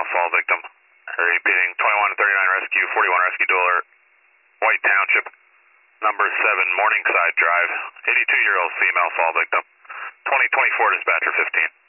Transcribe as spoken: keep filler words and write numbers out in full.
female fall victim. Repeating, twenty-one thirty-nine rescue, forty-one rescue Dollar, White Township, number seven, Morningside Drive, eighty-two-year-old female fall victim. twenty twenty-four dispatcher fifteen.